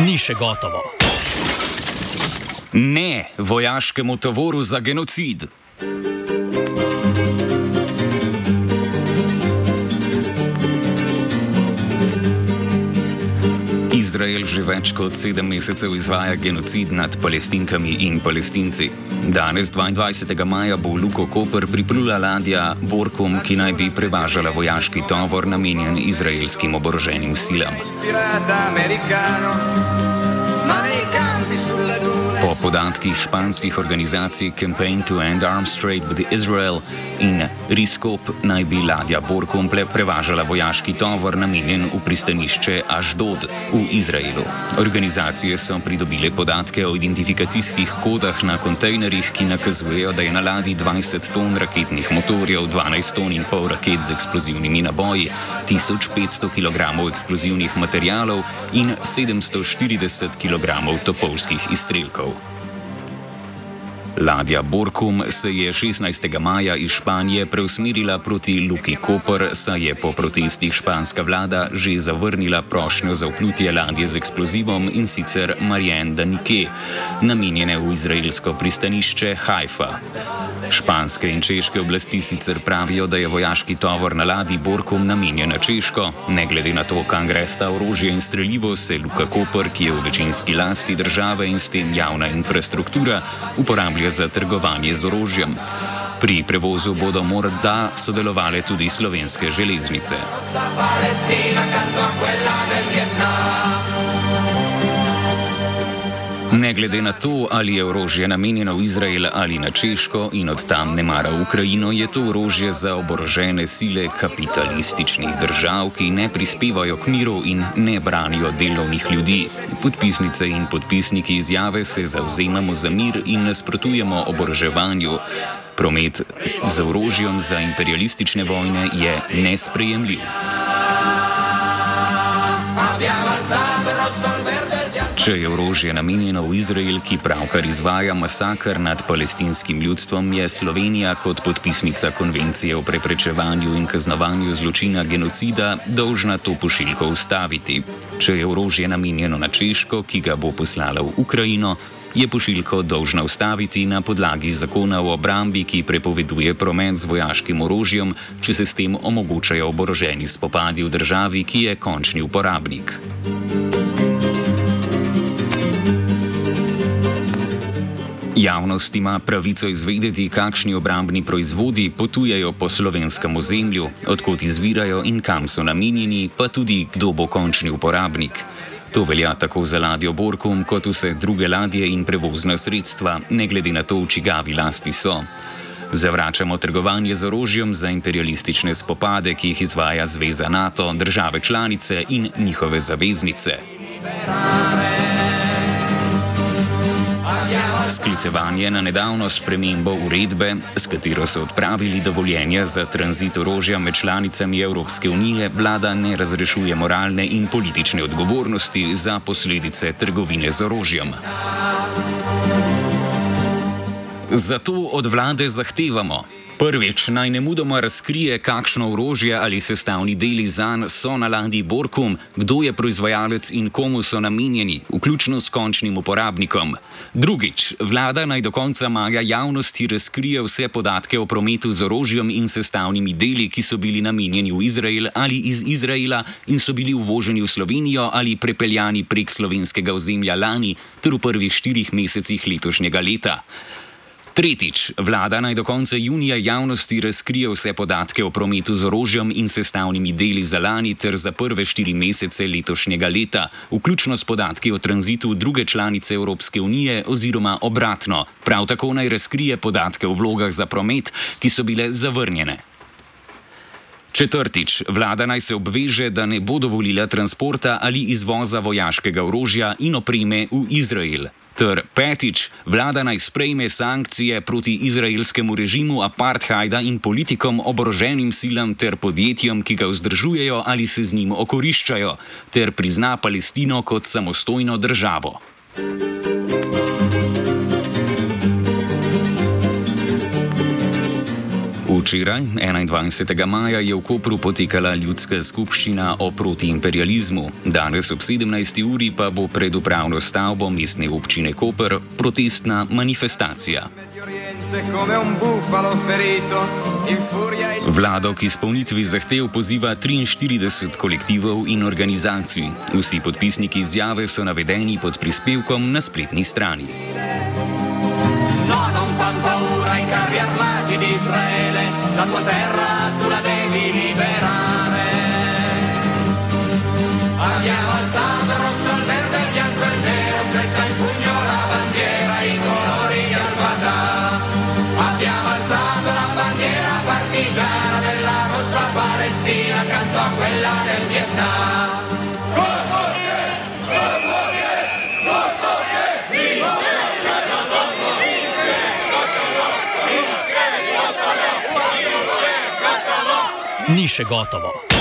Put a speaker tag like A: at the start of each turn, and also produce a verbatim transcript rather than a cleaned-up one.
A: ni še gotovo.
B: Ne vojaškemu tovoru za genocid. Izrael že več kot sedem mesecev izvaja genocid nad Palestinkami in Palestinci. Danes, dvaindvajsetega maja, bo v Luko Koper priplula ladja Borkum, ki naj bi prevažala vojaški tovor namenjen izraelskim oboroženim silam. Po podatkih španskih organizacij Campaign to End Arms Trade with Israel in Riskop naj bi ladja Borkum prevažala vojaški tovor namenjen v pristanišče Ašdod v Izraelu. Organizacije so pridobile podatke o identifikacijskih kodah na kontejnerjih, ki nakazujejo, da je na ladji dvajset ton raketnih motorjev, dvanajst ton in pol raket z eksplozivnimi naboji, tisoč petsto kilogramov eksplozivnih materialov in sedemsto štirideset kilogramov topovskih izstrelkov. Ladja Borkum se je šestnajstega maja iz Španije preusmerila proti Luki Koper, saj je po protestih španska vlada že zavrnila prošnjo za vplutje ladje z eksplozivom, in sicer Marien da Nike, namenjene v izraelsko pristanišče Haifa. Španske in češke oblasti sicer pravijo, da je vojaški tovor na ladji Borkum namenjen na Češko. Ne glede na to, kam gresta orožje in strelivo, se Luka Koper, ki je v večinski lasti države in s tem javna infrastruktura, uporablja za trgovanje z orožjem. Pri prevozu bodo morda sodelovale tudi slovenske železnice. Ne glede na to, ali je orožje namenjeno v Izrael ali na Češko in od tam ne mara Ukrajino, je to orožje za oborožene sile kapitalističnih držav, ki ne prispevajo k miru in ne branijo delovnih ljudi. Podpisnice in podpisniki izjave se zavzemamo za mir in nasprotujemo oboroževanju. Promet z orožjem za imperialistične vojne je nesprejemljiv. Če je orožje namenjeno v Izrael, ki pravkar izvaja masakr nad palestinskim ljudstvom, je Slovenija kot podpisnica konvencije o preprečevanju in kaznovanju zločina genocida dolžna to pošiljko ustaviti. Če je orožje namenjeno na Češko, ki ga bo poslala v Ukrajino, je pošiljko dolžna ustaviti na podlagi zakona o obrambi, ki prepoveduje promet z vojaškim orožjem, če se s tem omogočajo oboroženi spopadi v državi, ki je končni uporabnik. Javnost ima pravico izvedeti, kakšni obrambni proizvodi potujejo po slovenskem ozemlju, odkot izvirajo in kam so namenjeni, pa tudi kdo bo končni uporabnik. To velja tako za ladjo Borkum, kot vse druge ladje in prevozna sredstva, ne glede na to, v čigavi lasti so. Zavračamo trgovanje z orožjem za imperialistične spopade, ki jih izvaja Zveza NATO, države članice in njihove zaveznice. Sklicevanje na nedavno spremembo uredbe, s katero so odpravili dovoljenja za tranzit orožja med članicami Evropske unije, vlada ne razrešuje moralne in politične odgovornosti za posledice trgovine z orožjem. Zato od vlade zahtevamo: prvič, naj nemudoma razkrije, kakšno orožje ali sestavni deli zanj so na ladji Borkum, kdo je proizvajalec in komu so namenjeni, vključno s končnim uporabnikom. Drugič, vlada naj do konca maja javnosti razkrije vse podatke o prometu z orožjem in sestavnimi deli, ki so bili namenjeni v Izrael ali iz Izraela in so bili uvoženi v Slovenijo ali prepeljani prek slovenskega ozemlja lani ter v prvih štirih mesecih letošnjega leta. Tretjič, vlada naj do konca junija javnosti razkrije vse podatke o prometu z orožjem in sestavnimi deli za lani ter za prve štiri mesece letošnjega leta, vključno s podatki o tranzitu v druge članice Evropske unije oziroma obratno. Prav tako naj razkrije podatke o vlogah za promet, ki so bile zavrnjene. Četrtič, vlada naj se obveže, da ne bo dovolila transporta ali izvoza vojaškega orožja in opreme v Izrael. Ter petič, vlada naj sprejme sankcije proti izraelskemu režimu apartheida in politikom, oboroženim silam ter podjetjem, ki ga vzdržujejo ali se z njim okoriščajo, ter prizna Palestino kot samostojno državo. V Včeraj, enaindvajsetega maja, je v Kopru potekala ljudska skupščina o protiimperializmu. Danes ob sedemnajsti uri pa bo pred upravno stavbo mestne občine Koper protestna manifestacija. Vlado k izpolnitvi zahtev poziva triinštirideset kolektivov in organizacij. Vsi podpisniki izjave so navedeni pod prispevkom na spletni strani.
A: No, non fan paura i carri armati di Israele, la tua terra tu la devi liberare. Abbiamo alzato il rosso, il verde, il bianco e il nero, stretta in pugno la bandiera, i colori di Al-Fatah. Abbiamo alzato la bandiera partigiana della rossa Palestina, accanto a quella del Vietnam.
C: Ni še gotovo.